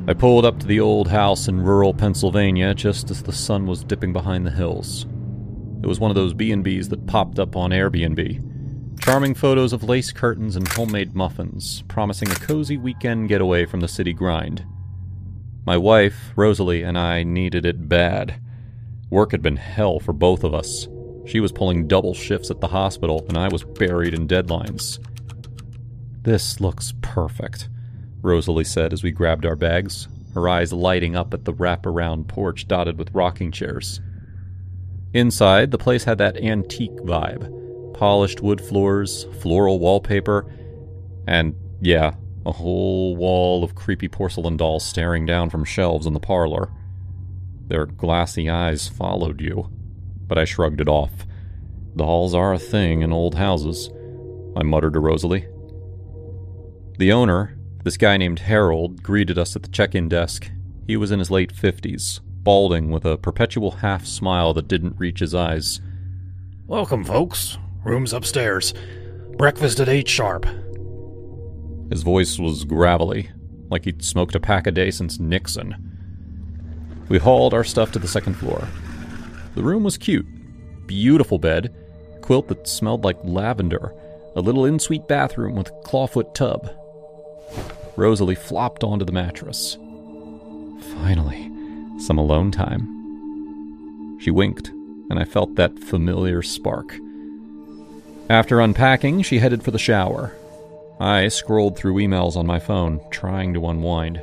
I pulled up to the old house in rural Pennsylvania just as the sun was dipping behind the hills. It was one of those B&Bs that popped up on Airbnb. Charming photos of lace curtains and homemade muffins, promising a cozy weekend getaway from the city grind. My wife, Rosalie, and I needed it bad. Work had been hell for both of us. She was pulling double shifts at the hospital, and I was buried in deadlines. "This looks perfect," Rosalie said as we grabbed our bags, her eyes lighting up at the wraparound porch dotted with rocking chairs. Inside, the place had that antique vibe. Polished wood floors, floral wallpaper, and, yeah, a whole wall of creepy porcelain dolls staring down from shelves in the parlor. Their glassy eyes followed you, but I shrugged it off. Dolls are a thing in old houses, I muttered to Rosalie. The owner, this guy named Harold, greeted us at the check-in desk. He was in his late 50s, balding with a perpetual half-smile that didn't reach his eyes. "Welcome, folks. Room's upstairs. Breakfast at 8 sharp." His voice was gravelly, like he'd smoked a pack a day since Nixon. We hauled our stuff to the second floor. The room was cute. Beautiful bed, quilt that smelled like lavender, a little in-suite bathroom with a clawfoot tub. Rosalie flopped onto the mattress. Finally, some alone time. She winked, and I felt that familiar spark. After unpacking, she headed for the shower. I scrolled through emails on my phone, trying to unwind.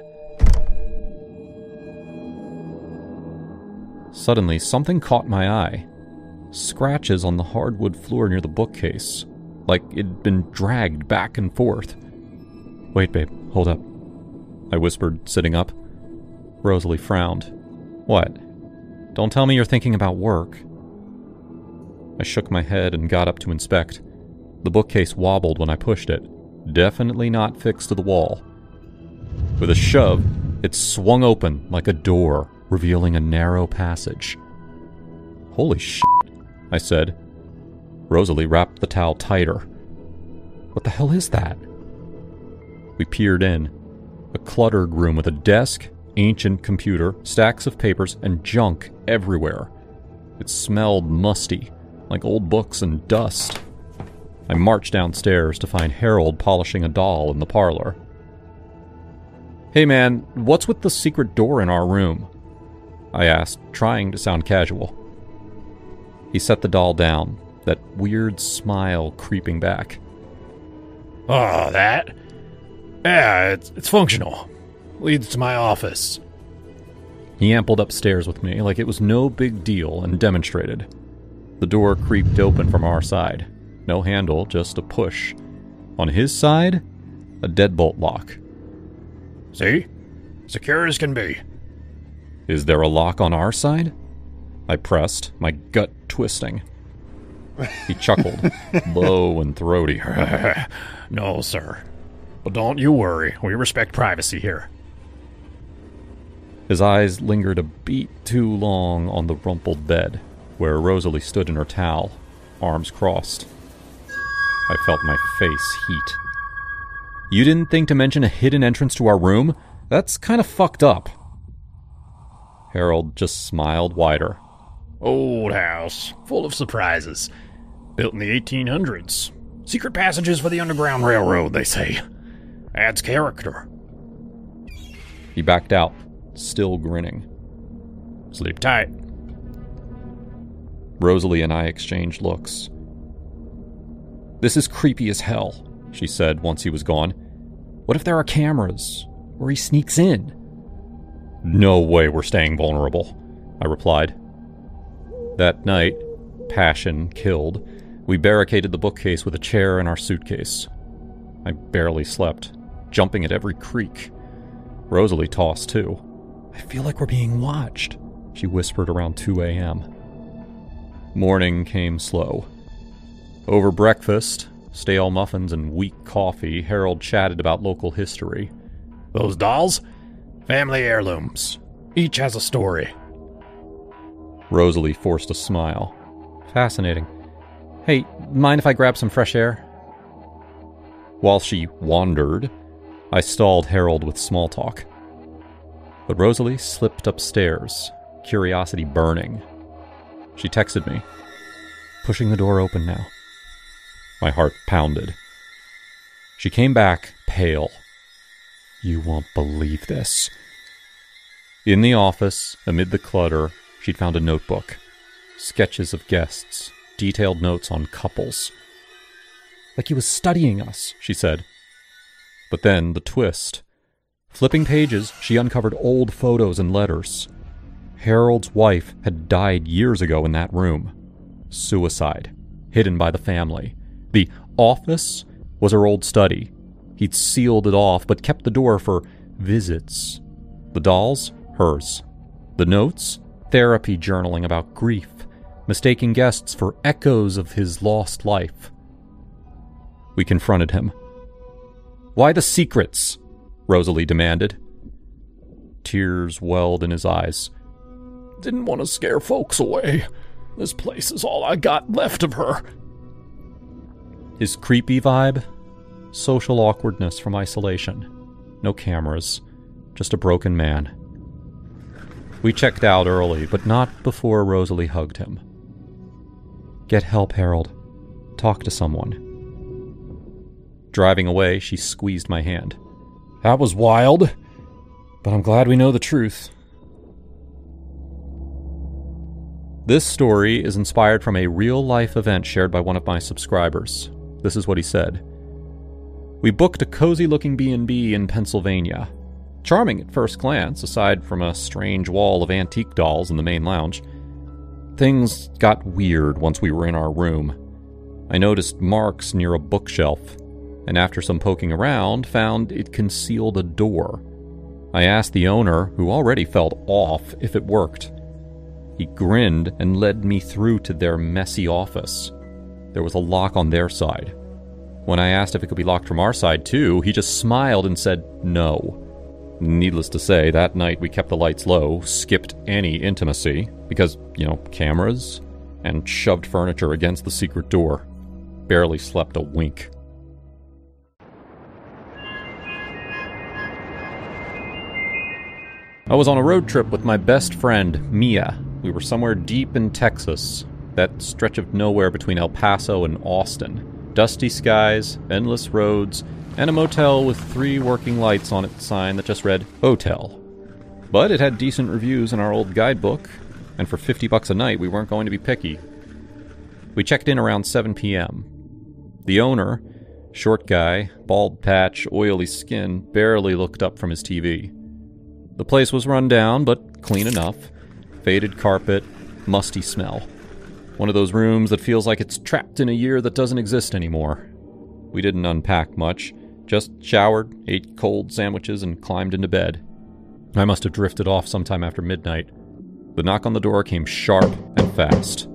Suddenly, something caught my eye. Scratches on the hardwood floor near the bookcase, like it'd been dragged back and forth. "Wait, babe, hold up," I whispered, sitting up. Rosalie frowned. "What? Don't tell me you're thinking about work." I shook my head and got up to inspect. The bookcase wobbled when I pushed it, definitely not fixed to the wall. With a shove, it swung open like a door, revealing a narrow passage. "Holy shit," I said. Rosalie wrapped the towel tighter. "What the hell is that?" We peered in. A cluttered room with a desk, ancient computer, stacks of papers, and junk everywhere. It smelled musty, like old books and dust. I marched downstairs to find Harold polishing a doll in the parlor. "Hey man, what's with the secret door in our room?" I asked, trying to sound casual. He set the doll down, that weird smile creeping back. "Oh, that? Yeah, it's functional. Leads to my office." He ambled upstairs with me like it was no big deal and demonstrated. The door creaked open from our side. No handle, just a push. On his side, a deadbolt lock. "See? Secure as can be." "Is there a lock on our side?" I pressed, my gut twisting. He chuckled, low and throaty. "No, sir. But don't you worry. We respect privacy here." His eyes lingered a beat too long on the rumpled bed, where Rosalie stood in her towel, arms crossed. I felt my face heat. "You didn't think to mention a hidden entrance to our room? That's kind of fucked up." Harold just smiled wider. "Old house, full of surprises. Built in the 1800s. Secret passages for the Underground Railroad, they say. Adds character." He backed out, still grinning. "Sleep tight." Rosalie and I exchanged looks. "This is creepy as hell," she said once he was gone. "What if there are cameras? Or he sneaks in?" "No way we're staying vulnerable," I replied. That night, passion killed, we barricaded the bookcase with a chair and our suitcase. I barely slept, jumping at every creak. Rosalie tossed too. "I feel like we're being watched," she whispered around 2 a.m. Morning came slow. Over breakfast, stale muffins and weak coffee, Harold chatted about local history. "Those dolls? Family heirlooms. Each has a story." Rosalie forced a smile. "Fascinating. Hey, mind if I grab some fresh air?" While she wandered, I stalled Harold with small talk. But Rosalie slipped upstairs, curiosity burning. She texted me, pushing the door open now. My heart pounded. She came back, pale. You won't believe this. In the office, amid the clutter, she'd found a notebook. Sketches of guests, detailed notes on couples. Like he was studying us, she said. But then, the twist. Flipping pages, she uncovered old photos and letters. Harold's wife had died years ago in that room. Suicide. Hidden by the family. The office was her old study. He'd sealed it off, but kept the door for visits. The dolls? Hers. The notes? Therapy journaling about grief, mistaking guests for echoes of his lost life. We confronted him. Why the secrets? Rosalie demanded. Tears welled in his eyes. Didn't want to scare folks away. This place is all I got left of her. His creepy vibe? Social awkwardness from isolation. No cameras. Just a broken man. We checked out early, but not before Rosalie hugged him. Get help, Harold. Talk to someone. Driving away, she squeezed my hand. That was wild, but I'm glad we know the truth. This story is inspired from a real-life event shared by one of my subscribers. This is what he said. We booked a cozy-looking B&B in Pennsylvania. Charming at first glance, aside from a strange wall of antique dolls in the main lounge. Things got weird once we were in our room. I noticed marks near a bookshelf, and after some poking around, found it concealed a door. I asked the owner, who already felt off, if it worked. He grinned and led me through to their messy office. There was a lock on their side. When I asked if it could be locked from our side too, he just smiled and said no. Needless to say, that night we kept the lights low, skipped any intimacy, because, cameras, and shoved furniture against the secret door. Barely slept a wink. I was on a road trip with my best friend, Mia. We were somewhere deep in Texas, that stretch of nowhere between El Paso and Austin. Dusty skies, endless roads, and a motel with 3 working lights on its sign that just read, Hotel. But it had decent reviews in our old guidebook, and for $50 a night we weren't going to be picky. We checked in around 7 p.m. The owner, short guy, bald patch, oily skin, barely looked up from his TV. The place was run down, but clean enough. Faded carpet, musty smell. One of those rooms that feels like it's trapped in a year that doesn't exist anymore. We didn't unpack much, just showered, ate cold sandwiches, and climbed into bed. I must have drifted off sometime after midnight. The knock on the door came sharp and fast.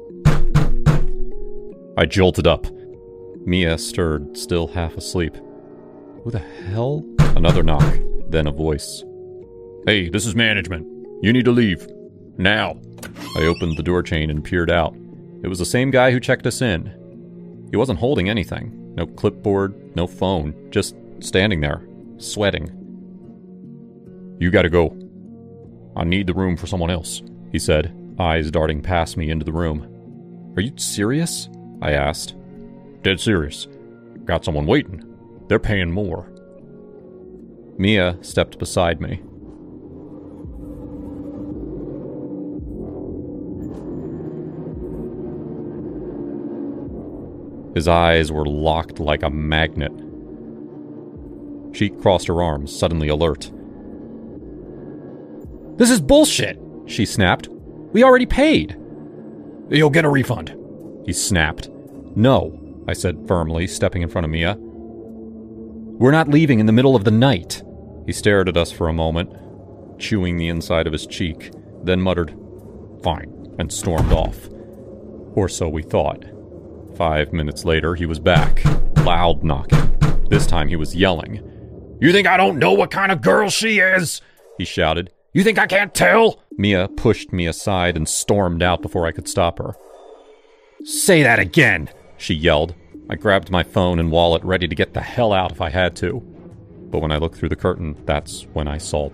I jolted up. Mia stirred, still half asleep. Who the hell? Another knock, then a voice. Hey, this is management. You need to leave. Now. I opened the door chain and peered out. It was the same guy who checked us in. He wasn't holding anything. No clipboard, no phone. Just standing there, sweating. You gotta go. I need the room for someone else, he said, eyes darting past me into the room. Are you serious? I asked. Dead serious. Got someone waiting. They're paying more. Mia stepped beside me. His eyes were locked like a magnet. She crossed her arms, suddenly alert. This is bullshit, she snapped. We already paid. You'll get a refund. He snapped. No, I said firmly, stepping in front of Mia. We're not leaving in the middle of the night. He stared at us for a moment, chewing the inside of his cheek, then muttered, Fine, and stormed off. Or so we thought. 5 minutes later, he was back, loud knocking. This time he was yelling. You think I don't know what kind of girl she is? He shouted. You think I can't tell? Mia pushed me aside and stormed out before I could stop her. Say that again, she yelled. I grabbed my phone and wallet, ready to get the hell out if I had to. But when I looked through the curtain, that's when I saw them.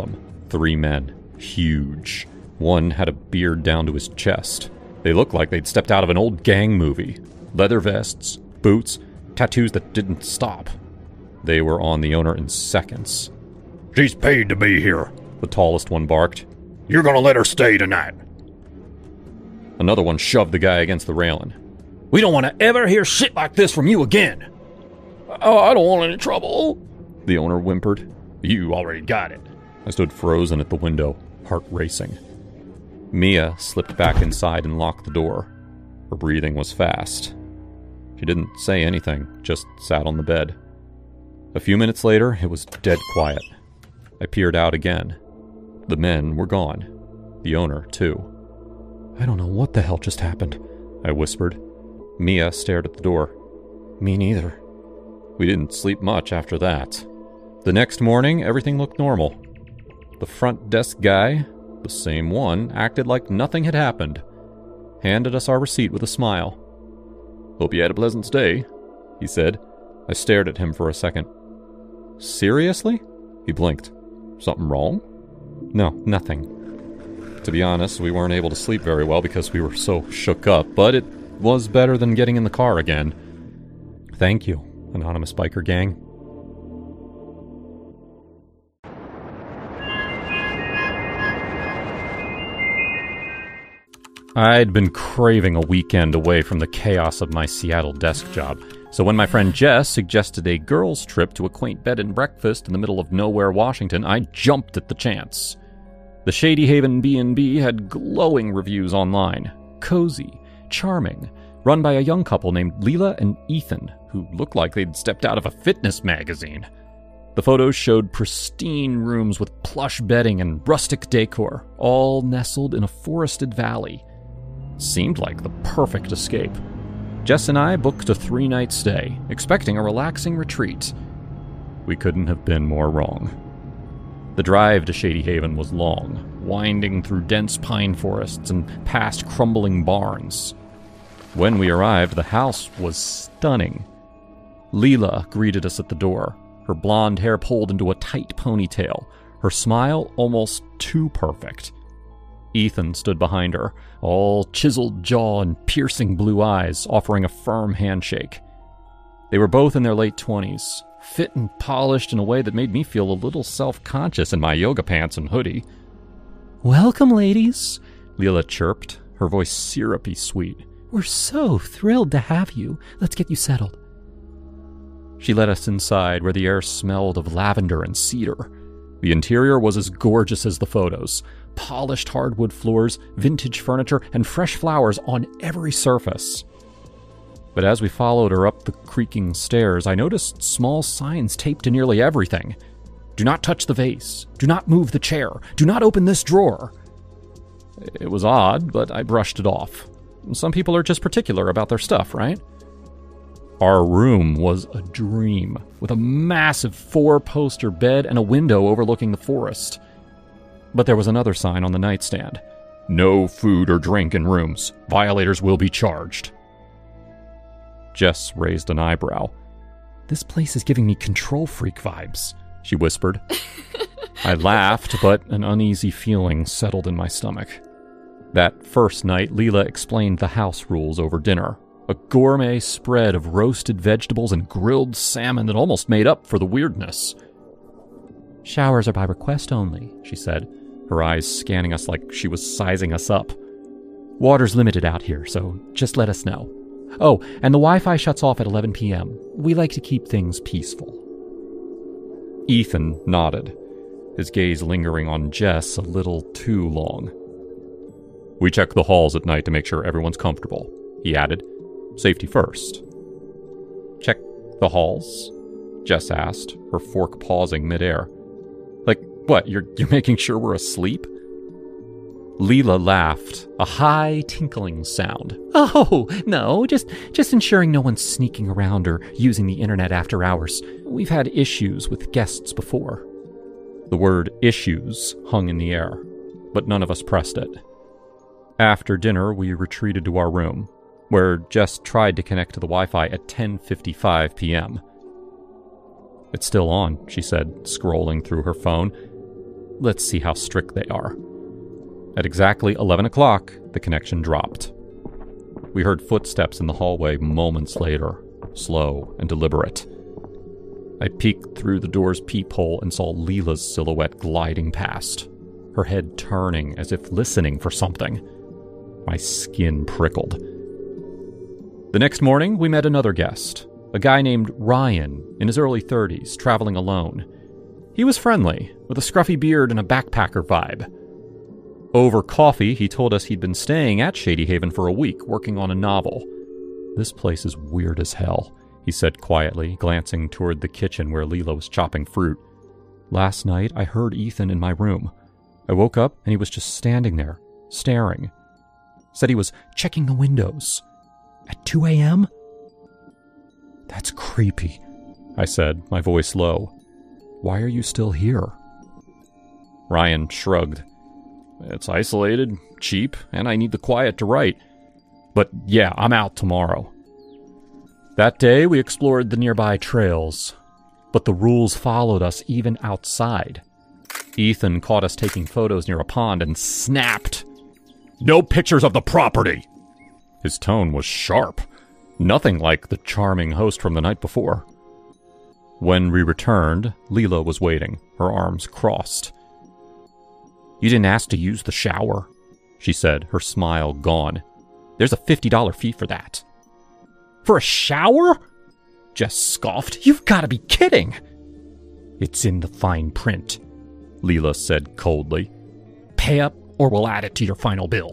3 men. Huge. One had a beard down to his chest. They looked like they'd stepped out of an old gang movie. Leather vests, boots, tattoos that didn't stop. They were on the owner in seconds. "She's paid to be here," the tallest one barked. "You're gonna let her stay tonight." Another one shoved the guy against the railing. "We don't want to ever hear shit like this from you again." "Oh, I don't want any trouble," the owner whimpered. "You already got it." I stood frozen at the window, heart racing. Mia slipped back inside and locked the door. Her breathing was fast. She didn't say anything, just sat on the bed. A few minutes later, it was dead quiet. I peered out again. The men were gone. The owner, too. "I don't know what the hell just happened," I whispered. Mia stared at the door. "Me neither." We didn't sleep much after that. The next morning, everything looked normal. The front desk guy, the same one, acted like nothing had happened. Handed us our receipt with a smile. "Hope you had a pleasant stay," he said. I stared at him for a second. "Seriously?" He blinked. "Something wrong?" "No, nothing." To be honest, we weren't able to sleep very well because we were so shook up, but it was better than getting in the car again. Thank you, Anonymous Biker Gang. I'd been craving a weekend away from the chaos of my Seattle desk job, so when my friend Jess suggested a girls' trip to a quaint bed and breakfast in the middle of nowhere, Washington, I jumped at the chance. The Shady Haven B&B had glowing reviews online. Cozy, charming, run by a young couple named Leela and Ethan, who looked like they'd stepped out of a fitness magazine. The photos showed pristine rooms with plush bedding and rustic decor, all nestled in a forested valley. Seemed like the perfect escape. Jess and I booked a 3-night stay, expecting a relaxing retreat. We couldn't have been more wrong. The drive to Shady Haven was long, winding through dense pine forests and past crumbling barns. When we arrived, the house was stunning. Leela greeted us at the door, her blonde hair pulled into a tight ponytail, her smile almost too perfect. Ethan stood behind her, all chiseled jaw and piercing blue eyes, offering a firm handshake. They were both in their late 20s, fit and polished in a way that made me feel a little self-conscious in my yoga pants and hoodie. "Welcome, ladies," Leela chirped, her voice syrupy sweet. "We're so thrilled to have you. Let's get you settled." She led us inside, where the air smelled of lavender and cedar. The interior was as gorgeous as the photos. Polished hardwood floors, vintage furniture, and fresh flowers on every surface. But as we followed her up the creaking stairs, I noticed small signs taped to nearly everything. "Do not touch the vase. Do not move the chair. Do not open this drawer." It was odd, but I brushed it off. Some people are just particular about their stuff, right? Our room was a dream, with a massive 4-poster bed and a window overlooking the forest. But there was another sign on the nightstand. "No food or drink in rooms. Violators will be charged." Jess raised an eyebrow. "This place is giving me control freak vibes," she whispered. I laughed, but an uneasy feeling settled in my stomach. That first night, Leela explained the house rules over dinner. A gourmet spread of roasted vegetables and grilled salmon that almost made up for the weirdness. "Showers are by request only," she said, her eyes scanning us like she was sizing us up. "Water's limited out here, so just let us know. Oh, and the Wi-Fi shuts off at 11 p.m. We like to keep things peaceful." Ethan nodded, his gaze lingering on Jess a little too long. "We check the halls at night to make sure everyone's comfortable," he added. "Safety first." "Check the halls?" Jess asked, her fork pausing midair. "Like, what, you're making sure we're asleep?" Leela laughed, a high, tinkling sound. "Oh, no, just ensuring no one's sneaking around or using the internet after hours. We've had issues with guests before." The word issues hung in the air, but none of us pressed it. After dinner, we retreated to our room, where Jess tried to connect to the Wi-Fi at 10:55 p.m. "It's still on," she said, scrolling through her phone. let's see how strict they are. At exactly 11 o'clock, the connection dropped. We heard footsteps in the hallway moments later, slow and deliberate. I peeked through the door's peephole and saw Leela's silhouette gliding past, her head turning as if listening for something. My skin prickled. The next morning, we met another guest, a guy named Ryan, in his early 30s, traveling alone. He was friendly, with a scruffy beard and a backpacker vibe. Over coffee, he told us he'd been staying at Shady Haven for a week, working on a novel. "This place is weird as hell," he said quietly, glancing toward the kitchen where Leela was chopping fruit. "Last night, I heard Ethan in my room. I woke up and he was just standing there, staring. Said he was checking the windows. At 2 a.m.? That's creepy," I said, my voice low. "Why are you still here?" Ryan shrugged. "It's isolated, cheap, and I need the quiet to write. But yeah, I'm out tomorrow." That day, we explored the nearby trails, but the rules followed us even outside. Ethan caught us taking photos near a pond and snapped. "No pictures of the property!" His tone was sharp, nothing like the charming host from the night before. When we returned, Leela was waiting, her arms crossed. "You didn't ask to use the shower," she said, her smile gone. "There's a $50 fee for that." "For a shower?" Jess scoffed. "You've got to be kidding." "It's in the fine print," Leela said coldly. "Pay up or we'll add it to your final bill."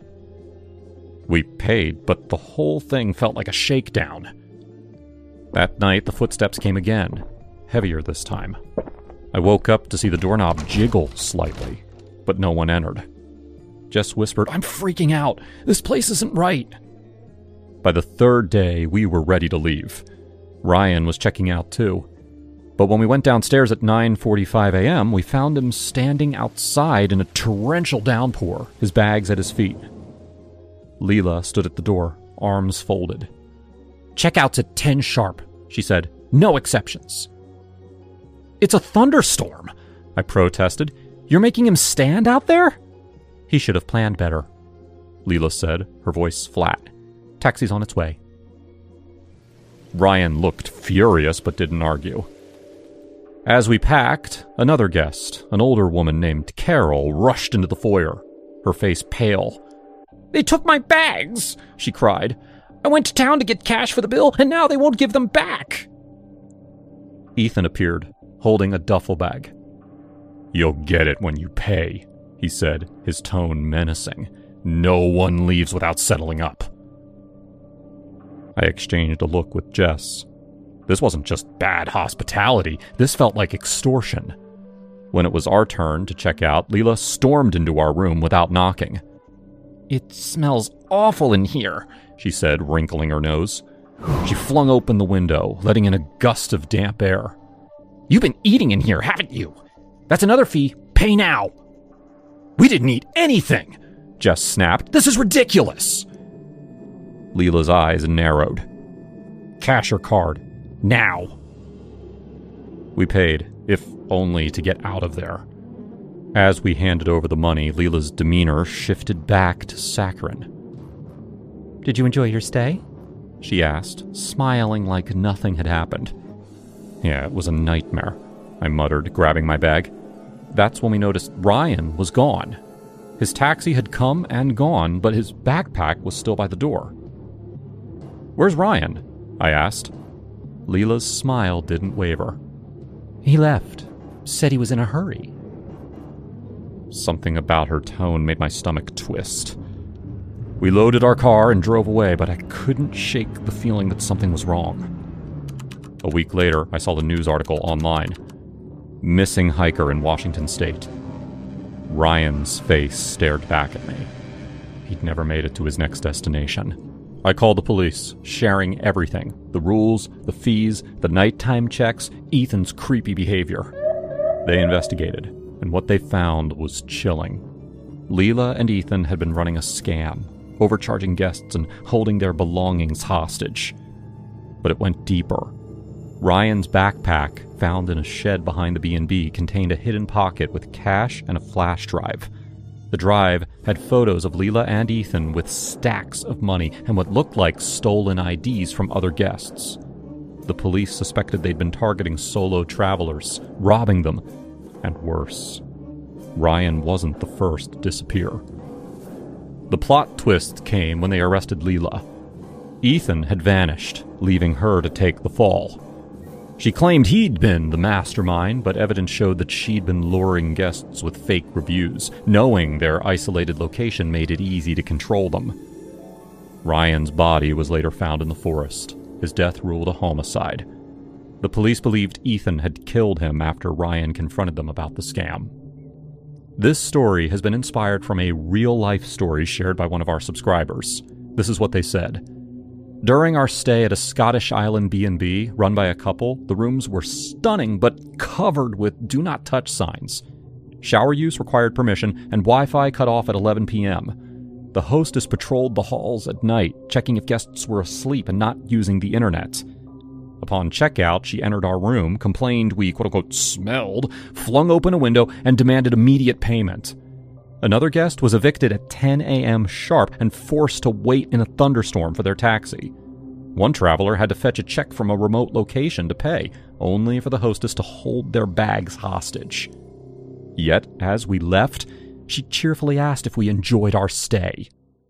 We paid, but the whole thing felt like a shakedown. That night, the footsteps came again, heavier this time. I woke up to see the doorknob jiggle slightly, but no one entered. Jess whispered, "I'm freaking out. This place isn't right." By the third day, we were ready to leave. Ryan was checking out too. But when we went downstairs at 9:45 a.m., we found him standing outside in a torrential downpour, his bags at his feet. Leela stood at the door, arms folded. "Checkout's at 10 sharp," she said. "No exceptions." "It's a thunderstorm," I protested. "You're making him stand out there?" "He should have planned better," Leela said, her voice flat. "Taxi's on its way." Ryan looked furious but didn't argue. As we packed, another guest, an older woman named Carol, rushed into the foyer, her face pale. "They took my bags!" she cried. "I went to town to get cash for the bill, and now they won't give them back!" Ethan appeared, holding a duffel bag. "You'll get it when you pay," he said, his tone menacing. "No one leaves without settling up." I exchanged a look with Jess. This wasn't just bad hospitality, this felt like extortion. When it was our turn to check out, Leela stormed into our room without knocking. "It smells awful in here," she said, wrinkling her nose. She flung open the window, letting in a gust of damp air. "You've been eating in here, haven't you? That's another fee. Pay now." "We didn't eat anything," Jess snapped. "This is ridiculous." Leela's eyes narrowed. "Cash or card? Now." We paid, if only to get out of there. As we handed over the money, Leela's demeanor shifted back to saccharine. "Did you enjoy your stay?" she asked, smiling like nothing had happened. "Yeah, it was a nightmare," I muttered, grabbing my bag. That's when we noticed Ryan was gone. His taxi had come and gone, but his backpack was still by the door. "Where's Ryan?" I asked. Leela's smile didn't waver. "He left. Said he was in a hurry." Something about her tone made my stomach twist. We loaded our car and drove away, but I couldn't shake the feeling that something was wrong. A week later, I saw the news article online. Missing hiker in Washington state. Ryan's face stared back at me. He'd never made it to his next destination. I called the police, sharing everything. The rules, the fees, the nighttime checks, Ethan's creepy behavior. They investigated, and what they found was chilling. Leela and Ethan had been running a scam, overcharging guests and holding their belongings hostage. But it went deeper. Ryan's backpack, found in a shed behind the B&B, contained a hidden pocket with cash and a flash drive. The drive had photos of Leela and Ethan with stacks of money and what looked like stolen IDs from other guests. The police suspected they'd been targeting solo travelers, robbing them, and worse. Ryan wasn't the first to disappear. The plot twist came when they arrested Leela. Ethan had vanished, leaving her to take the fall. She claimed he'd been the mastermind, but evidence showed that she'd been luring guests with fake reviews. Knowing their isolated location made it easy to control them. Ryan's body was later found in the forest, his death ruled a homicide. The police believed Ethan had killed him after Ryan confronted them about the scam. This story has been inspired from a real-life story shared by one of our subscribers. This is what they said. During our stay at a Scottish island B&B run by a couple, the rooms were stunning but covered with do not touch signs. Shower use required permission, and Wi-Fi cut off at 11 p.m. The hostess patrolled the halls at night, checking if guests were asleep and not using the internet. Upon checkout, she entered our room, complained we quote-unquote smelled, flung open a window, and demanded immediate payment. Another guest was evicted at 10 a.m. sharp and forced to wait in a thunderstorm for their taxi. One traveler had to fetch a check from a remote location to pay, only for the hostess to hold their bags hostage. Yet, as we left, she cheerfully asked if we enjoyed our stay.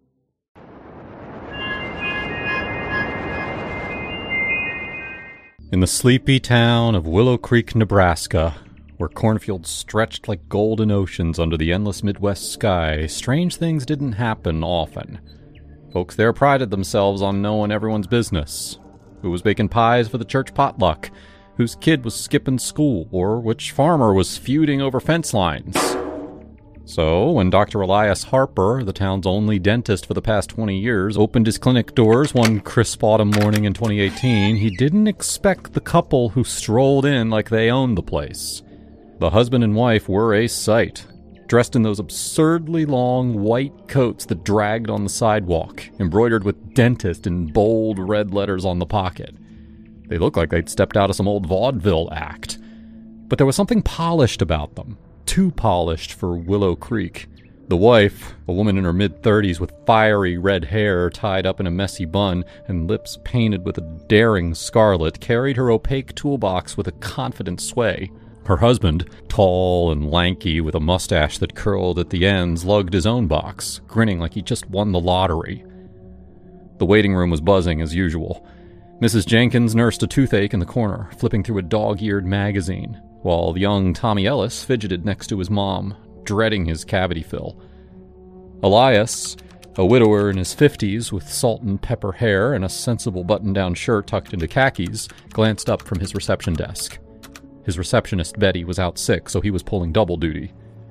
In the sleepy town of Willow Creek, Nebraska, where cornfields stretched like golden oceans under the endless Midwest sky, strange things didn't happen often. Folks there prided themselves on knowing everyone's business. Who was baking pies for the church potluck? Whose kid was skipping school? Or which farmer was feuding over fence lines? So, when Dr. Elias Harper, the town's only dentist for the past 20 years, opened his clinic doors one crisp autumn morning in 2018, he didn't expect the couple who strolled in like they owned the place. The husband and wife were a sight, dressed in those absurdly long white coats that dragged on the sidewalk, embroidered with dentist in bold red letters on the pocket. They looked like they'd stepped out of some old vaudeville act. But there was something polished about them, too polished for Willow Creek. The wife, a woman in her mid-30s with fiery red hair tied up in a messy bun and lips painted with a daring scarlet, carried her opaque toolbox with a confident sway. Her husband, tall and lanky with a mustache that curled at the ends, lugged his own box, grinning like he just won the lottery. The waiting room was buzzing as usual. Mrs. Jenkins nursed a toothache in the corner, flipping through a dog-eared magazine, while young Tommy Ellis fidgeted next to his mom, dreading his cavity fill. Elias, a widower in his 50s with salt and pepper hair and a sensible button-down shirt tucked into khakis, glanced up from his reception desk. His receptionist, Betty, was out sick, so he was pulling double duty.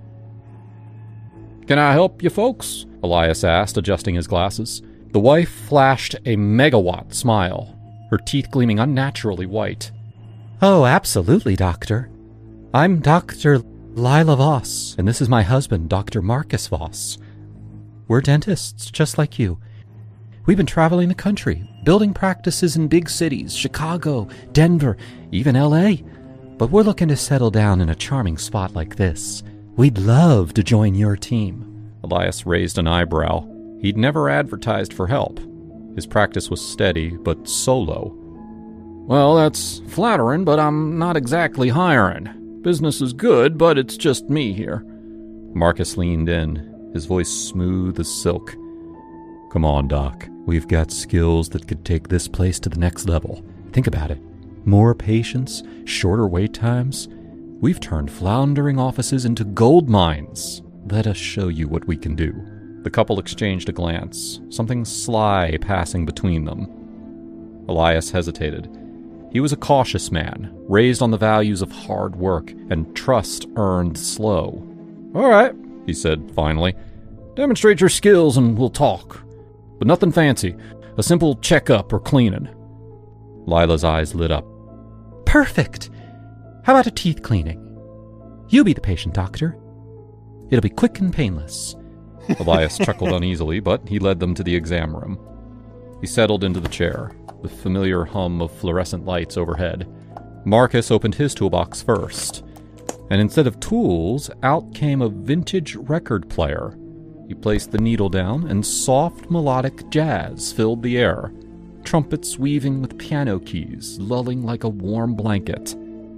"Can I help you folks?" Elias asked, adjusting his glasses. The wife flashed a megawatt smile, her teeth gleaming unnaturally white. "Oh, absolutely, Doctor. I'm Dr. Lila Voss, and this is my husband, Dr. Marcus Voss. We're dentists, just like you. We've been traveling the country, building practices in big cities, Chicago, Denver, even L.A., but we're looking to settle down in a charming spot like this. We'd love to join your team." Elias raised an eyebrow. He'd never advertised for help. His practice was steady, but solo. "Well, that's flattering, but I'm not exactly hiring. Business is good, but it's just me here." Marcus leaned in, his voice smooth as silk. "Come on, Doc. We've got skills that could take this place to the next level. Think about it. More patients, shorter wait times. We've turned floundering offices into gold mines. Let us show you what we can do." The couple exchanged a glance, something sly passing between them. Elias hesitated. He was a cautious man, raised on the values of hard work and trust earned slow. "All right," he said finally. "Demonstrate your skills and we'll talk. But nothing fancy. A simple checkup or cleaning." Lila's eyes lit up. "Perfect! How about a teeth cleaning? You be the patient, Doctor. It'll be quick and painless." Elias chuckled uneasily, but he led them to the exam room. He settled into the chair, the familiar hum of fluorescent lights overhead. Marcus opened his toolbox first, and instead of tools, out came a vintage record player. He placed the needle down, and soft melodic jazz filled the air, trumpets weaving with piano keys, lulling like a warm blanket.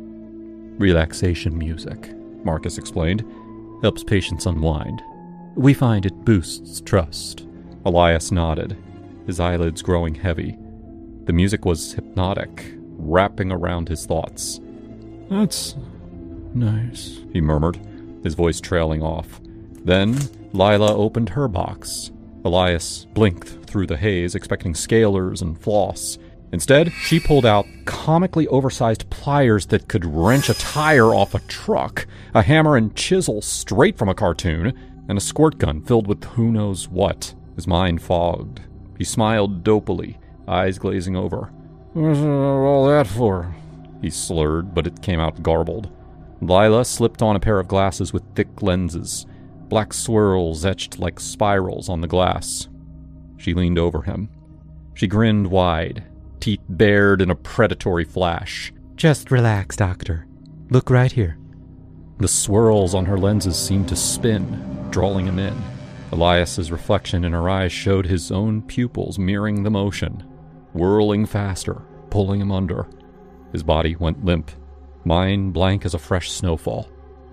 Relaxation music, Marcus explained, helps patients unwind. We find it boosts trust. Elias nodded, his eyelids growing heavy. The music was hypnotic, wrapping around his thoughts. That's nice, he murmured, his voice trailing off. Then Lila opened her box. Elias blinked through the haze, expecting scalers and floss. Instead, she pulled out comically oversized pliers that could wrench a tire off a truck, a hammer and chisel straight from a cartoon, and a squirt gun filled with who knows what. His mind fogged. He smiled dopily, eyes glazing over. What's all that for? He slurred, but it came out garbled. Lila slipped on a pair of glasses with thick lenses, black swirls etched like spirals on the glass. She leaned over him. She grinned wide, teeth bared in a predatory flash. Just relax, Doctor. Look right here. The swirls on her lenses seemed to spin, drawing him in. Elias's reflection in her eyes showed his own pupils mirroring the motion, whirling faster, pulling him under. His body went limp, mine blank as a fresh snowfall.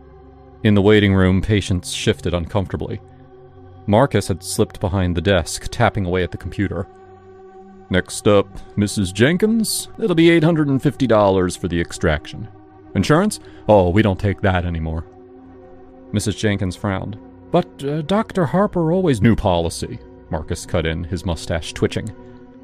In the waiting room, patients shifted uncomfortably. Marcus had slipped behind the desk, tapping away at the computer. Next up, Mrs. Jenkins. It'll be $850 for the extraction. Insurance? Oh, we don't take that anymore. Mrs. Jenkins frowned. But Dr. Harper always knew policy, Marcus cut in, his mustache twitching.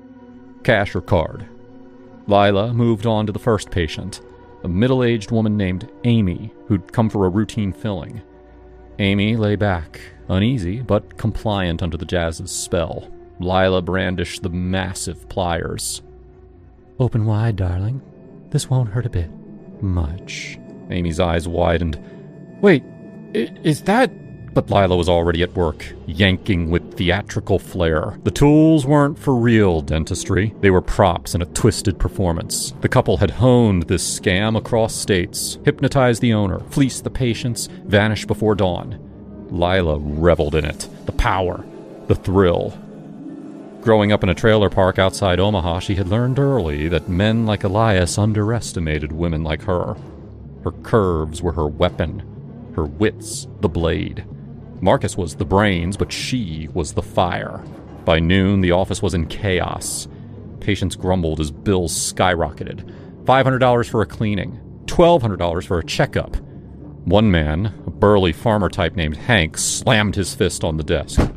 Cash or card? Lila moved on to the first patient, a middle-aged woman named Amy, who'd come for a routine filling. Amy lay back, uneasy but compliant under the jazz's spell. Lila brandished the massive pliers. Open wide, darling. This won't hurt a bit. Much. Amy's eyes widened. Wait, is that... But Lila was already at work, yanking with theatrical flair. The tools weren't for real dentistry. They were props in a twisted performance. The couple had honed this scam across states, hypnotized the owner, fleeced the patients, vanished before dawn. Lila reveled in it. The power. The thrill. Growing up in a trailer park outside Omaha, she had learned early that men like Elias underestimated women like her. Her curves were her weapon. Her wits, the blade. Marcus was the brains, but she was the fire. By noon, the office was in chaos. Patients grumbled as bills skyrocketed. $500 for a cleaning, $1,200 for a checkup. One man, a burly farmer type named Hank, slammed his fist on the desk.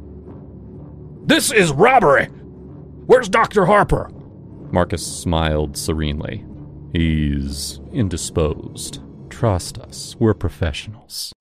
This is robbery! Where's Dr. Harper? Marcus smiled serenely. He's indisposed. Trust us, we're professionals.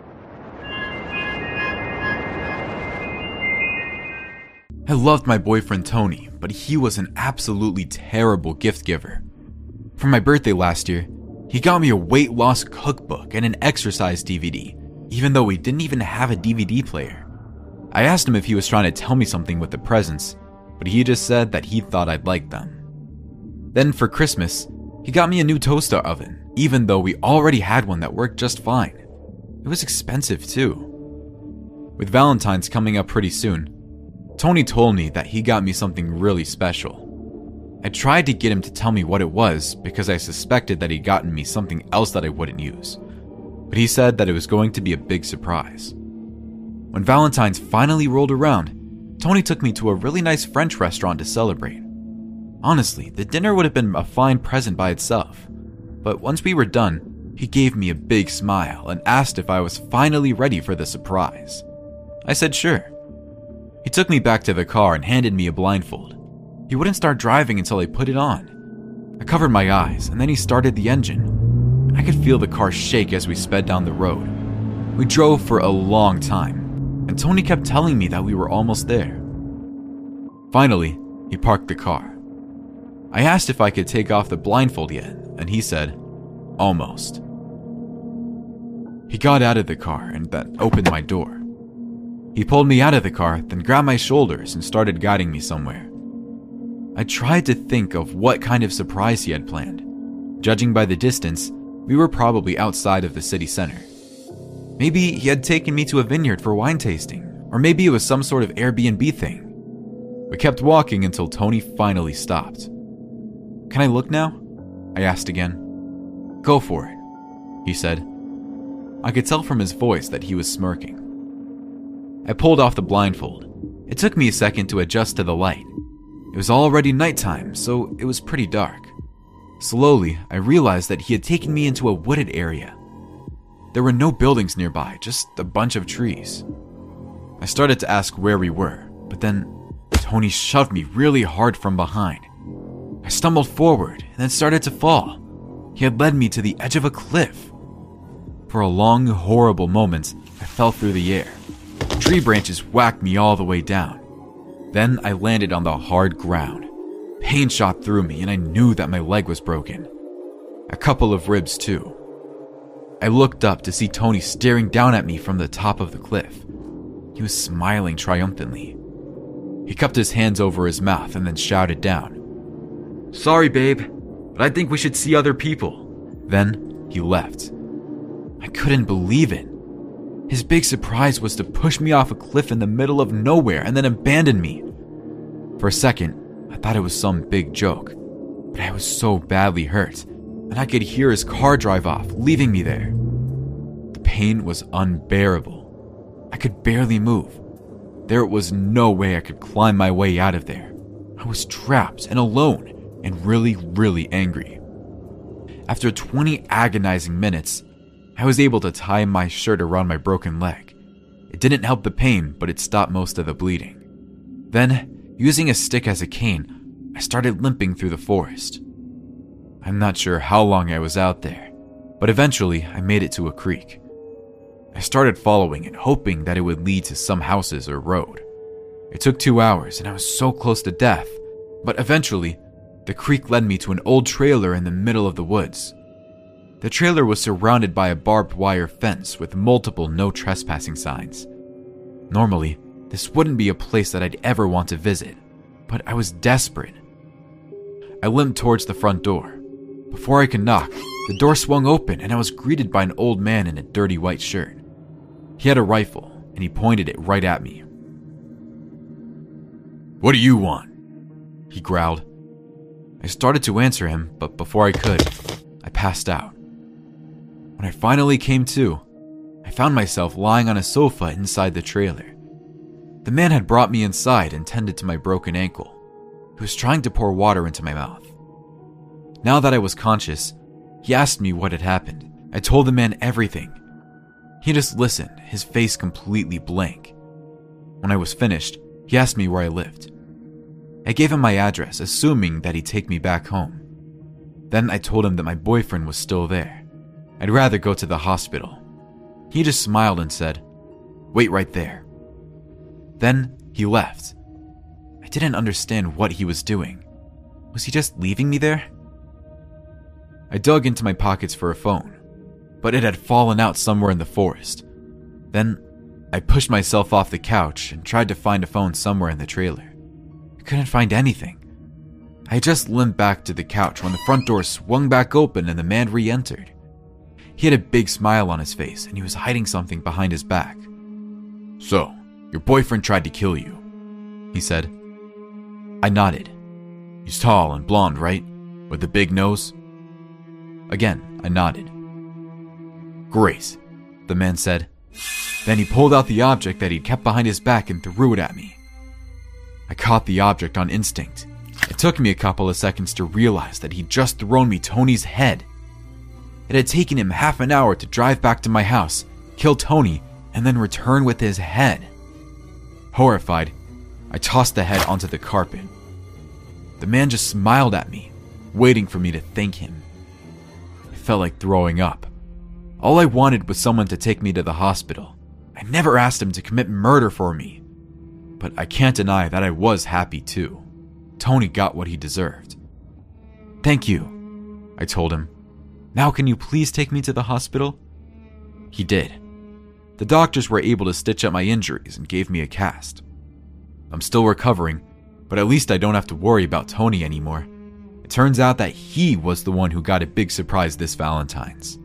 I loved my boyfriend Tony, but he was an absolutely terrible gift giver. For my birthday last year, he got me a weight loss cookbook and an exercise DVD, even though we didn't even have a DVD player. I asked him if he was trying to tell me something with the presents, but he just said that he thought I'd like them. Then for Christmas, he got me a new toaster oven, even though we already had one that worked just fine. It was expensive too. With Valentine's coming up pretty soon, Tony told me that he got me something really special. I tried to get him to tell me what it was because I suspected that he'd gotten me something else that I wouldn't use, but he said that it was going to be a big surprise. When Valentine's finally rolled around, Tony took me to a really nice French restaurant to celebrate. Honestly, the dinner would have been a fine present by itself, but once we were done, he gave me a big smile and asked if I was finally ready for the surprise. I said sure. He took me back to the car and handed me a blindfold. He wouldn't start driving until I put it on. I covered my eyes, and then he started the engine. I could feel the car shake as we sped down the road. We drove for a long time, and Tony kept telling me that we were almost there. Finally, he parked the car. I asked if I could take off the blindfold yet, and he said, almost. He got out of the car and then opened my door. He pulled me out of the car, then grabbed my shoulders and started guiding me somewhere. I tried to think of what kind of surprise he had planned. Judging by the distance, we were probably outside of the city center. Maybe he had taken me to a vineyard for wine tasting, or maybe it was some sort of Airbnb thing. We kept walking until Tony finally stopped. "Can I look now?" I asked again. "Go for it," he said. I could tell from his voice that he was smirking. I pulled off the blindfold. It took me a second to adjust to the light. It was already nighttime, so it was pretty dark. Slowly, I realized that he had taken me into a wooded area. There were no buildings nearby, just a bunch of trees. I started to ask where we were, but then Tony shoved me really hard from behind. I stumbled forward and then started to fall. He had led me to the edge of a cliff. For a long, horrible moment, I fell through the air. Tree branches whacked me all the way down. Then I landed on the hard ground. Pain shot through me and I knew that my leg was broken. A couple of ribs too. I looked up to see Tony staring down at me from the top of the cliff. He was smiling triumphantly. He cupped his hands over his mouth and then shouted down, "Sorry, babe, but I think we should see other people." Then he left. I couldn't believe it. His big surprise was to push me off a cliff in the middle of nowhere and then abandon me. For a second, I thought it was some big joke, but I was so badly hurt, and I could hear his car drive off, leaving me there. The pain was unbearable. I could barely move. There was no way I could climb my way out of there. I was trapped and alone and really, really angry. After 20 agonizing minutes, I was able to tie my shirt around my broken leg. It didn't help the pain, but it stopped most of the bleeding. Then, using a stick as a cane, I started limping through the forest. I'm not sure how long I was out there, but eventually I made it to a creek. I started following it, hoping that it would lead to some houses or road. It took 2 hours and I was so close to death, but eventually, the creek led me to an old trailer in the middle of the woods. The trailer was surrounded by a barbed wire fence with multiple no trespassing signs. Normally, this wouldn't be a place that I'd ever want to visit, but I was desperate. I limped towards the front door. Before I could knock, the door swung open and I was greeted by an old man in a dirty white shirt. He had a rifle and he pointed it right at me. "What do you want?" he growled. I started to answer him, but before I could, I passed out. When I finally came to, I found myself lying on a sofa inside the trailer. The man had brought me inside and tended to my broken ankle. He was trying to pour water into my mouth. Now that I was conscious, he asked me what had happened. I told the man everything. He just listened, his face completely blank. When I was finished, he asked me where I lived. I gave him my address, assuming that he'd take me back home. Then I told him that my boyfriend was still there. I'd rather go to the hospital. He just smiled and said, "Wait right there." Then he left. I didn't understand what he was doing. Was he just leaving me there? I dug into my pockets for a phone, but it had fallen out somewhere in the forest. Then I pushed myself off the couch and tried to find a phone somewhere in the trailer. I couldn't find anything. I just limped back to the couch when the front door swung back open and the man re-entered. He had a big smile on his face and he was hiding something behind his back. "So, your boyfriend tried to kill you," he said. I nodded. "He's tall and blonde, right? With a big nose?" Again, I nodded. "Great," the man said. Then he pulled out the object that he'd kept behind his back and threw it at me. I caught the object on instinct. It took me a couple of seconds to realize that he'd just thrown me Tony's head. It had taken him half an hour to drive back to my house, kill Tony, and then return with his head. Horrified, I tossed the head onto the carpet. The man just smiled at me, waiting for me to thank him. I felt like throwing up. All I wanted was someone to take me to the hospital. I never asked him to commit murder for me. But I can't deny that I was happy too. Tony got what he deserved. "Thank you," I told him. "Now can you please take me to the hospital?" He did. The doctors were able to stitch up my injuries and gave me a cast. I'm still recovering, but at least I don't have to worry about Tony anymore. It turns out that he was the one who got a big surprise this Valentine's.